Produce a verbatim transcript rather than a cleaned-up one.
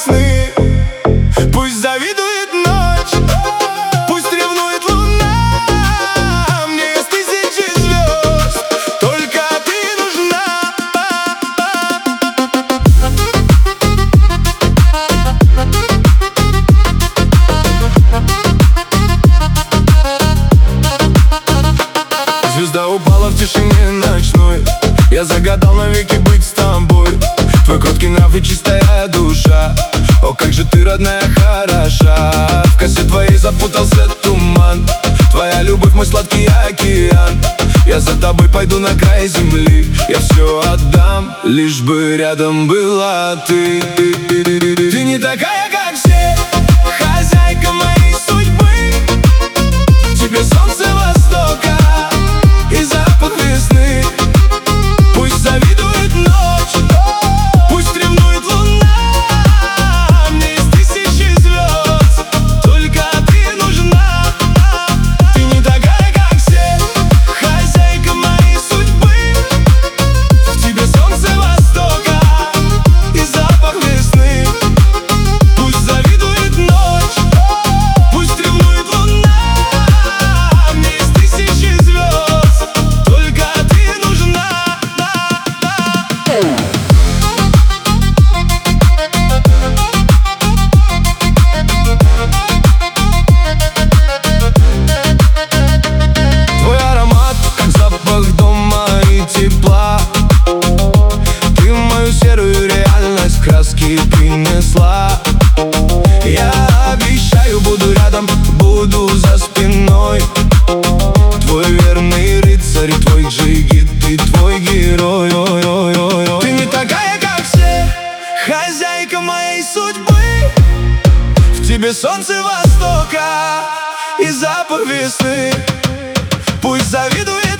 весны. Пусть завидует ночь, пусть ревнует луна. Мне есть тысячи звезд, только ты нужна. Звезда упала в тишине ночной. Я загадал навеки быть с тобой. Твой кроткий нрав и чистая душа. О, как же ты, родная, хороша. В косе твоей запутался туман. Твоя любовь, мой сладкий океан. Я за тобой пойду на край земли. Я все отдам, лишь бы рядом была ты. Ты не такая, как все, хозяйка моей судьбы. Тебе солнце востока и запах весны. Пусть завидует ночь, пусть ревнует луна. Мне есть тысячи звезд, только ты нужна. Ты не такая, как все, хозяйка моей судьбы. В тебе солнце востока и запах весны. Пусть завидует ночь, пусть ревнует луна. Мне есть тысячи звезд, только ты нужна. Твой аромат, как запах дома и тепла. Ты в мою серую реальность краски принесла. Я обещаю, буду рядом, буду за спиной. Твой верный рыцарь, твой джигит, ты твой герой. Ой-ой-ой-ой. Ты не такая, как все, хозяйка моей судьбы. В тебе солнце востока и запах весны. Пусть завидует